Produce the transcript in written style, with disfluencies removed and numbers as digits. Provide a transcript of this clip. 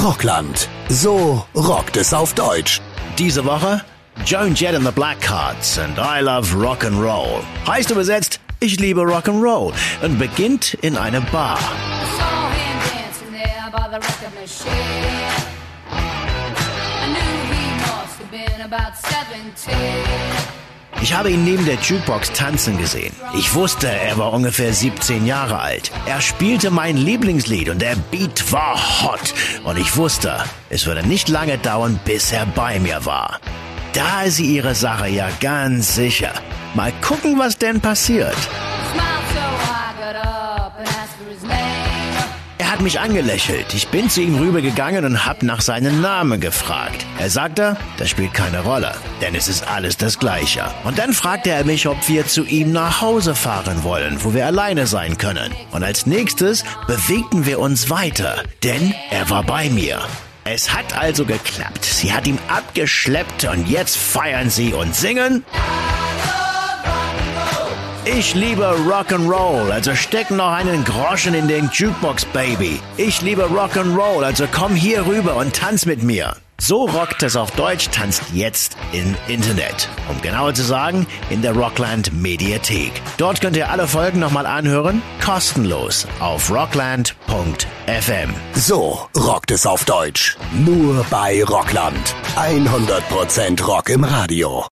Rockland. So rockt es auf Deutsch. Diese Woche Joan Jett and the Blackhearts and I Love Rock'n'Roll. Heißt übersetzt, ich liebe Rock'n'Roll und beginnt in einer Bar. Ich habe ihn neben der Jukebox tanzen gesehen. Ich wusste, er war ungefähr 17 Jahre alt. Er spielte mein Lieblingslied und der Beat war hot. Und ich wusste, es würde nicht lange dauern, bis er bei mir war. Da ist sie ihre Sache ja ganz sicher. Mal gucken, was denn passiert. Er hat mich angelächelt. Ich bin zu ihm rübergegangen und hab nach seinem Namen gefragt. Er sagte, das spielt keine Rolle, denn es ist alles das Gleiche. Und dann fragte er mich, ob wir zu ihm nach Hause fahren wollen, wo wir alleine sein können. Und als nächstes bewegten wir uns weiter, denn er war bei mir. Es hat also geklappt. Sie hat ihn abgeschleppt und jetzt feiern sie und singen. Ich liebe Rock'n'Roll, also steck noch einen Groschen in den Jukebox, Baby. Ich liebe Rock'n'Roll, also komm hier rüber und tanz mit mir. So rockt es auf Deutsch, tanzt jetzt im Internet. Um genauer zu sagen, in der Rockland Mediathek. Dort könnt ihr alle Folgen nochmal anhören, kostenlos auf rockland.fm. So rockt es auf Deutsch. Nur bei Rockland. 100% Rock im Radio.